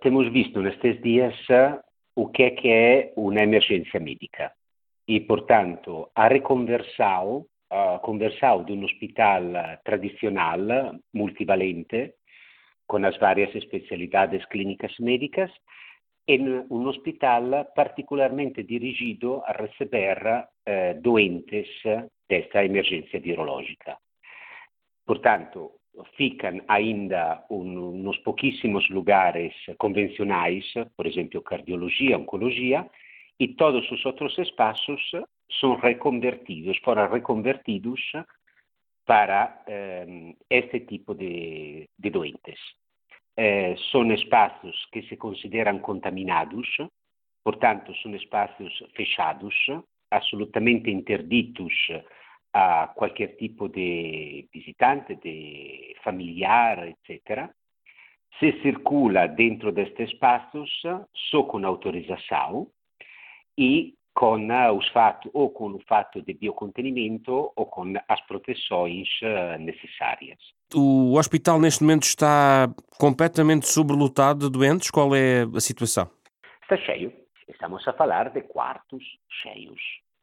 temos visto nestes dias o que é uma emergência médica e, portanto, a reconversão de um hospital tradicional, multivalente, com as várias especialidades clínicas médicas, em um hospital particularmente dirigido a receber doentes desta emergência virológica. Portanto, ficam ainda uns pouquíssimos lugares convencionais, por exemplo, cardiologia, oncologia, e todos os outros espaços foram reconvertidos para este tipo de doentes. São espaços que se consideram contaminados, portanto, são espaços fechados, absolutamente interditos a qualquer tipo de visitante, de familiar, etc. Se circula dentro destes espaços só com autorização e com o fato de biocontenimento ou com as proteções necessárias. O hospital neste momento está completamente sobrelotado de doentes? Qual é a situação? Está cheio. Estamos a falar de quartos cheios.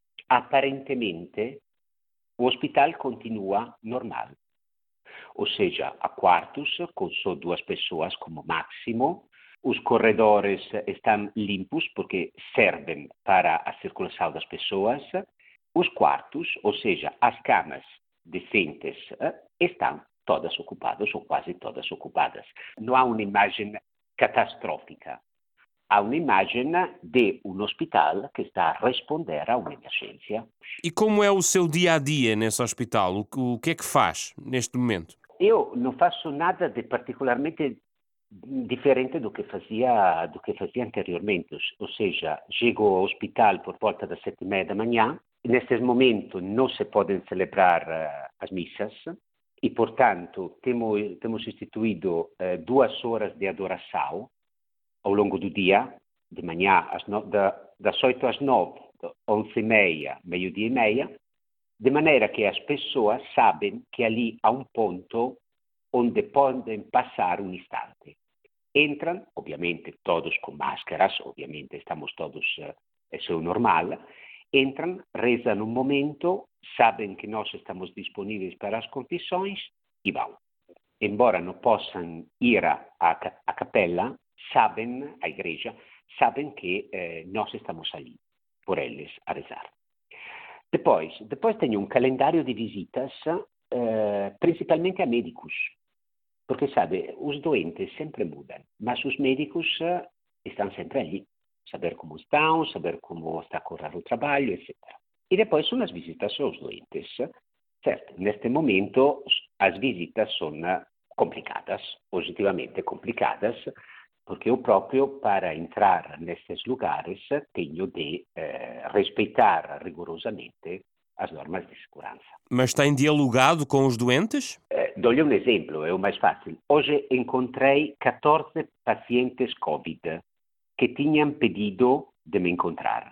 Aparentemente, o hospital continua normal. Ou seja, há quartos com só 2 pessoas como máximo. Os corredores estão limpos porque servem para a circulação das pessoas. Os quartos, ou seja, as camas decentes, estão todas ocupadas ou quase todas ocupadas. Não há uma imagem catastrófica. Há uma imagem de um hospital que está a responder a uma emergência. E como é o seu dia-a-dia nesse hospital? O que é que faz neste momento? Eu não faço nada de particularmente diferente do que fazia anteriormente. Ou seja, chego ao hospital por volta das 7:30 da manhã. Neste momento não se podem celebrar as missas e, portanto, temos instituído 2 horas de adoração ao longo do dia, de manhã das 8 às 9, 11:30, meio-dia e meia, de maneira que as pessoas sabem que ali há um ponto onde podem passar um instante. Entram, obviamente todos com máscaras, obviamente estamos todos, isso é o normal, entram, rezam um momento, sabem que nós estamos disponíveis para as confissões e vão. Embora não possam ir à capela, sabem, à igreja, sabem que nós estamos ali, por eles, a rezar. Depois tenho um calendário de visitas, principalmente a médicos, porque, sabe, os doentes sempre mudam, mas os médicos estão sempre ali, saber como estão, saber como está a correr o trabalho, etc. E depois são as visitas aos doentes. Certo, neste momento as visitas são complicadas, positivamente complicadas, porque eu próprio, para entrar nestes lugares, tenho de respeitar rigorosamente as normas de segurança. Mas tem dialogado com os doentes? Dou-lhe um exemplo, é o mais fácil. Hoje encontrei 14 pacientes Covid que tinham pedido de me encontrar.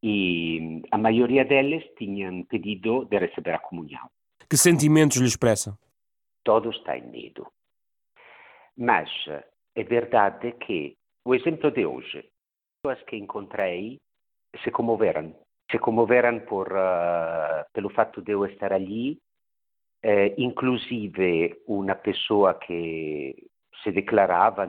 E a maioria deles tinham pedido de receber a comunhão. Que sentimentos lhe expressam? Todos têm medo. Mas é verdade que o exemplo de hoje, as pessoas que encontrei se comoveram. Se comoveram pelo fato de eu estar ali, inclusive uma pessoa que se declarava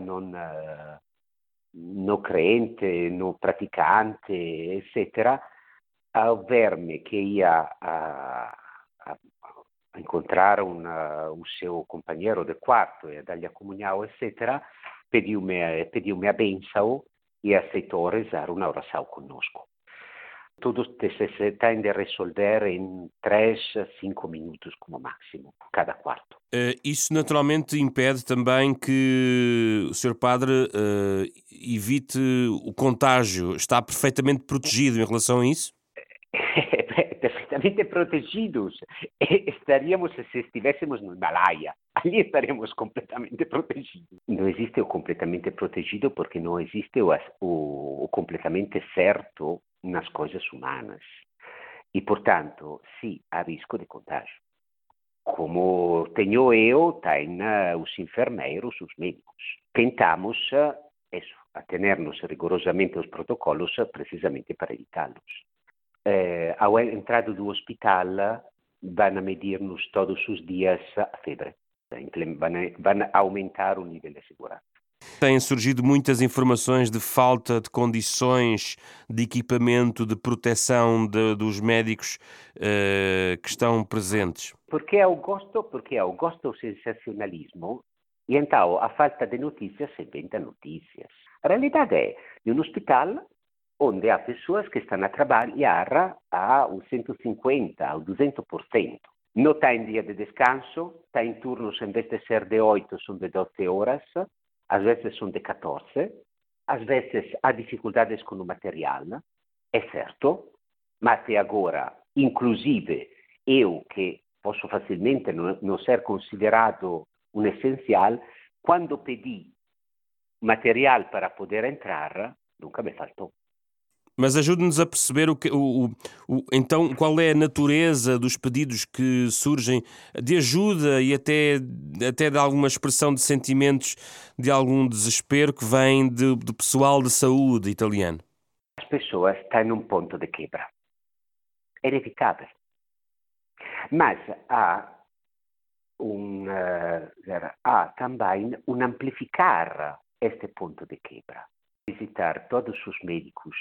não crente, não praticante, etc., ao ver-me que ia a encontrar o seu companheiro de quarto e a dar-lhe a comunhão, etc., pediu-me a bênção e aceitou rezar uma oração conosco. Tudo se tem de resolver em 3 a 5 minutos como máximo, cada quarto. Isso naturalmente impede também que o Sr. Padre evite o contágio. Está perfeitamente protegido em relação a isso? Perfeitamente protegidos. Estaríamos, se estivéssemos no Himalaia, ali estaríamos completamente protegidos. Não existe o completamente protegido porque não existe o completamente certo nas coisas humanas. E, portanto, sim, há risco de contágio. Como tenho eu, tem os enfermeiros, os médicos. Tentamos eso, a tenernos rigorosamente los protocolos precisamente para evitarlos. Ao entrada do hospital, van a medir-nos todos os dias a febre. Van a aumentar o nível de segurança. Têm surgido muitas informações de falta de condições de equipamento, de proteção dos médicos que estão presentes. Porque eu gosto do sensacionalismo e então a falta de notícias se inventa notícias. A realidade é de um hospital onde há pessoas que estão a trabalhar a 150%, a 200%. Não está em dia de descanso, está em turnos, em vez de ser de 8, são de 12 horas, às vezes são de 14, às vezes há dificuldades com o material, é certo, mas até agora, inclusive eu que posso facilmente não ser considerado um essencial, quando pedi material para poder entrar, nunca me faltou. Mas ajude-nos a perceber então qual é a natureza dos pedidos que surgem de ajuda e até de alguma expressão de sentimentos de algum desespero que vem do pessoal de saúde italiano. As pessoas estão num ponto de quebra. É inevitável. Mas há também um amplificar este ponto de quebra. Visitar todos os médicos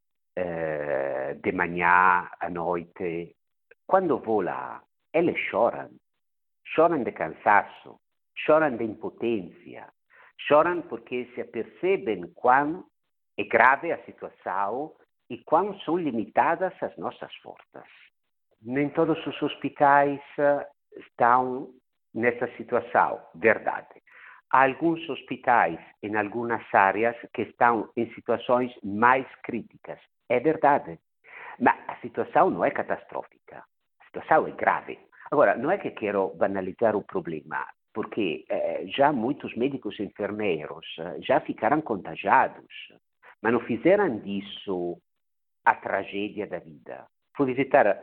de manhã à noite. Quando vou lá, eles choram de cansaço, choram de impotência, choram porque se apercebem quão é grave a situação e quão são limitadas as nossas forças. Nem todos os hospitais estão nessa situação, verdade. Há alguns hospitais em algumas áreas que estão em situações mais críticas. É verdade. Mas a situação não é catastrófica. A situação é grave. Agora, não é que quero banalizar o problema, porque já muitos médicos e enfermeiros já ficaram contagiados, mas não fizeram disso a tragédia da vida. Fui visitar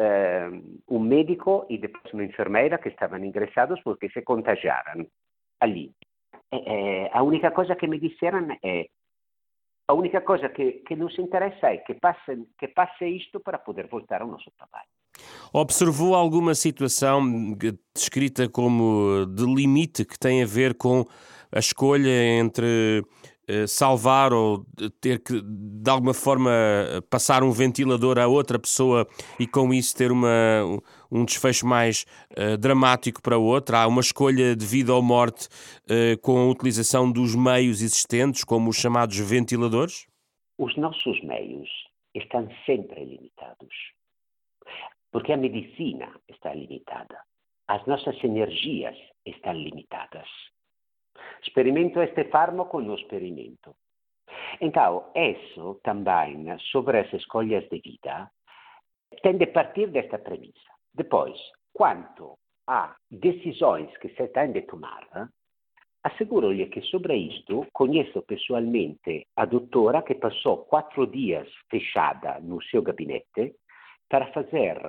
um médico e depois uma enfermeira que estavam ingressados porque se contagiaram. Ali. A única coisa que me disseram é a única coisa que nos interessa é que passe isto para poder voltar ao nosso trabalho. Observou alguma situação descrita como de limite que tem a ver com a escolha entre salvar ou ter que, de alguma forma, passar um ventilador a outra pessoa e com isso ter um desfecho mais dramático para outra? Há uma escolha de vida ou morte com a utilização dos meios existentes, como os chamados ventiladores? Os nossos meios estão sempre limitados, porque a medicina está limitada, as nossas energias estão limitadas. Experimento este fármaco, não experimento. Então, isso também, sobre as escolhas de vida, tem de partir desta premissa. Depois, quanto a decisões que se têm de tomar, asseguro-lhe que sobre isto conheço pessoalmente a doutora que passou 4 dias fechada no seu gabinete para fazer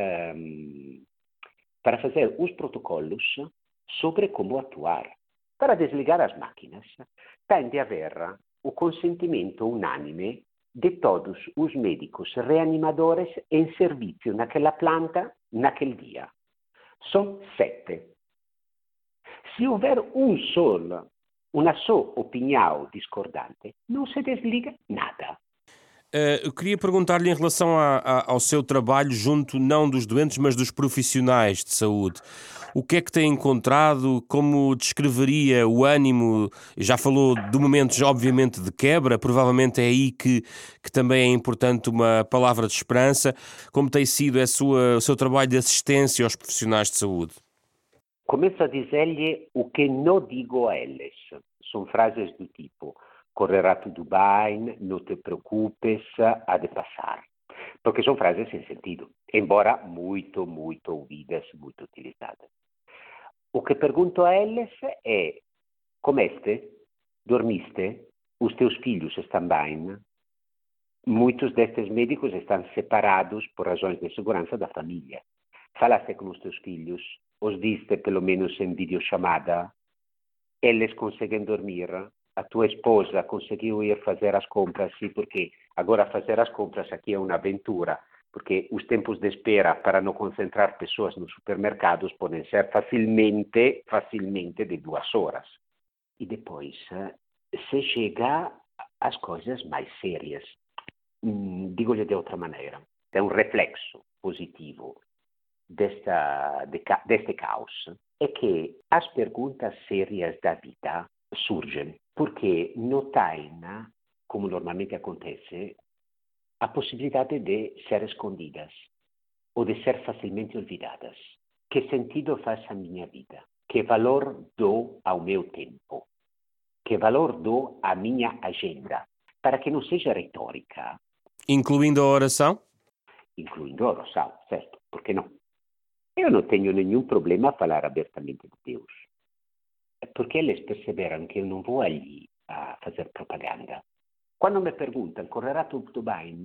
os protocolos sobre como atuar. Para desligar as máquinas, tem de haver o consentimento unânime de todos os médicos reanimadores em serviço naquela planta, naquele dia. São 7. Se houver uma só opinião discordante, não se desliga nada. Eu queria perguntar-lhe em relação ao seu trabalho junto não dos doentes, mas dos profissionais de saúde. O que é que tem encontrado? Como descreveria o ânimo? Já falou de momentos, obviamente, de quebra. Provavelmente é aí que também é importante uma palavra de esperança. Como tem sido o seu trabalho de assistência aos profissionais de saúde? Começo a dizer-lhe o que não digo a eles. São frases do tipo: correrá tudo bem, não te preocupes, há de passar. Porque são frases sem sentido, embora muito, muito ouvidas, muito utilizadas. O que pergunto a eles é: comeste? Dormiste? Os teus filhos estão bem? Muitos destes médicos estão separados por razões de segurança da família. Falaste com os teus filhos? Os viste pelo menos em videochamada? Eles conseguem dormir? a tua esposa conseguiu ir fazer as compras, sim, porque agora fazer as compras aqui é uma aventura, porque os tempos de espera para não concentrar pessoas nos supermercados podem ser facilmente de 2 horas. E depois se chega às coisas mais sérias. Digo-lhe de outra maneira, é um reflexo positivo deste caos, é que as perguntas sérias da vida surgem porque não têm, como normalmente acontece, a possibilidade de ser escondidas ou de ser facilmente olvidadas. Que sentido faz a minha vida? Que valor dou ao meu tempo? Que valor dou à minha agenda? Para que não seja retórica. Incluindo a oração? Incluindo a oração, certo? Por que não? Eu não tenho nenhum problema a falar abertamente de Deus. Porque eles perceberam que eu não vou ali a fazer propaganda. Quando me perguntam, correrá tudo bem?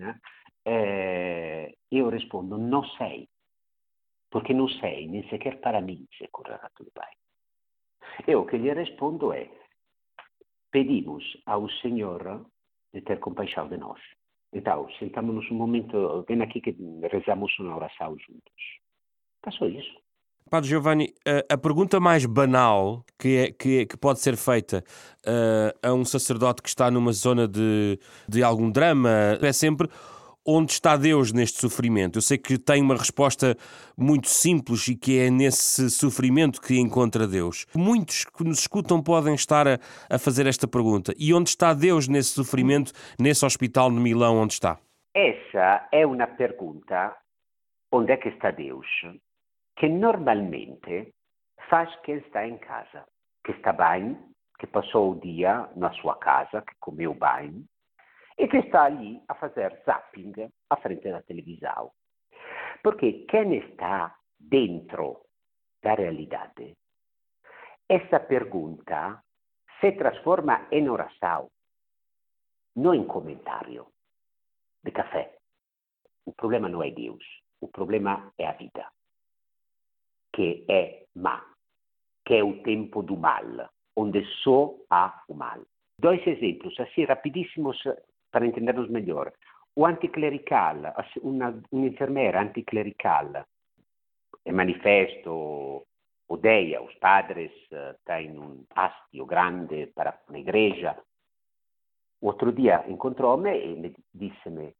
Eu respondo, não sei. Porque não sei, nem sequer para mim, se correrá tudo bem. Eu o que lhe respondo é, pedimos ao Senhor de ter compaixão de nós. Então, sentamos-nos um momento, vem aqui que rezamos uma oração juntos. Passou isso. Padre Giovanni, a pergunta mais banal que pode ser feita a um sacerdote que está numa zona de algum drama é sempre: onde está Deus neste sofrimento? Eu sei que tem uma resposta muito simples e que é nesse sofrimento que encontra Deus. Muitos que nos escutam podem estar a fazer esta pergunta. E onde está Deus nesse sofrimento, nesse hospital de Milão onde está? Essa é uma pergunta, onde é que está Deus? Que normalmente faz quem está em casa, que está bem, que passou o dia na sua casa, que comeu bem, e que está ali a fazer zapping à frente da televisão. Porque quem está dentro da realidade, essa pergunta se transforma em oração, não em comentário de café. O problema não é Deus, o problema é a vida, que é má, que é o tempo do mal, onde só há o mal. 2 exemplos, assim, rapidíssimos, para entendermos melhor. O anticlerical, uma enfermeira anticlerical, é manifesto, odeia os padres, tem um hastio grande para a igreja. Outro dia encontrou-me e me disse-me,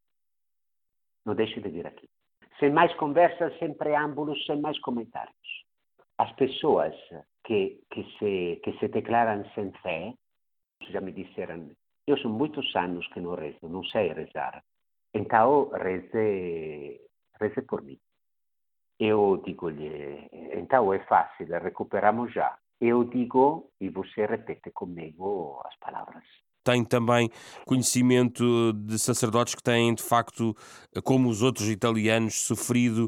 não deixe de vir aqui. Sem mais conversas, sem preâmbulos, sem mais comentários. As pessoas que se declaram sem fé, já me disseram, eu sou muitos anos que não rezo, não sei rezar. Então, reze por mim. Eu digo-lhe, então é fácil, recuperamos já. Eu digo e você repete comigo as palavras. Tem também conhecimento de sacerdotes que têm, de facto, como os outros italianos, sofrido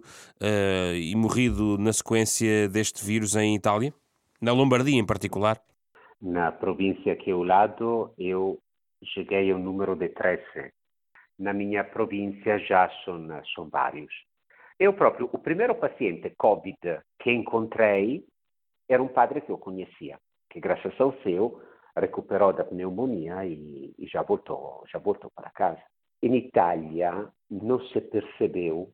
e morrido na sequência deste vírus em Itália? Na Lombardia, em particular? Na província que ao lado, eu cheguei ao número de 13. Na minha província já são vários. Eu próprio, o primeiro paciente Covid que encontrei era um padre que eu conhecia, que graças ao céu recuperou da pneumonia e já voltou para casa. Em Itália não se percebeu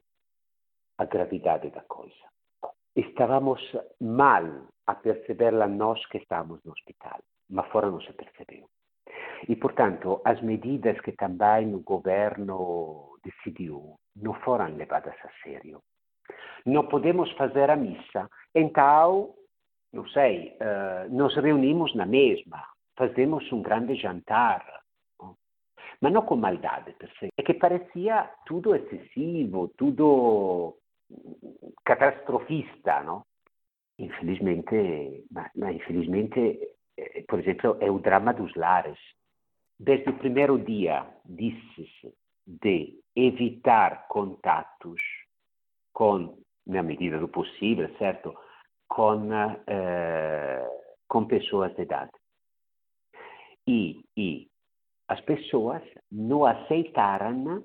a gravidade da coisa. Estávamos mal a perceberla nós que estávamos no hospital, mas fora não se percebeu. E, portanto, as medidas que também o governo decidiu não foram levadas a sério. Não podemos fazer a missa, então, não sei, nos reunimos na mesma, fazemos um grande jantar, não? Mas não com maldade, per se. É que parecia tudo excessivo, tudo catastrofista, não? Infelizmente, por exemplo, é o drama dos lares. Desde o primeiro dia, disse-se de evitar contatos na medida do possível, certo? Com pessoas de idade. E as pessoas não aceitaram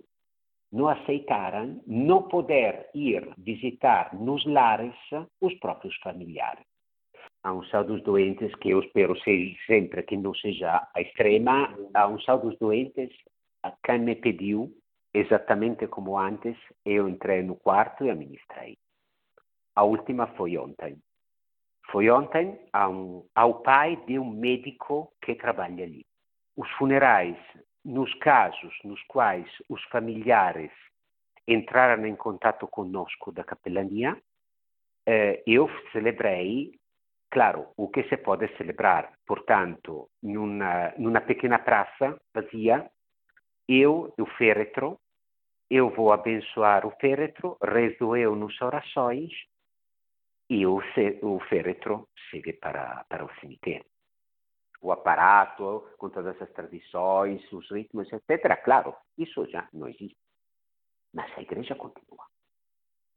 não poder ir visitar nos lares os próprios familiares. há um sal dos doentes, que eu espero seja, sempre que não seja a extrema, há um sal dos doentes, a quem me pediu, exatamente como antes, eu entrei no quarto e administrei. A última foi ontem. Foi ontem ao pai de um médico que trabalha ali. Os funerais, nos casos nos quais os familiares entraram em contato conosco da capelania, eu celebrei, claro, o que se pode celebrar. Portanto, numa pequena praça vazia, o féretro, eu vou abençoar o féretro, rezo eu nas orações e o féretro segue para o cemitério. O aparato, com todas as tradições, os ritmos, etc. Claro, isso já não existe. Mas a igreja continua.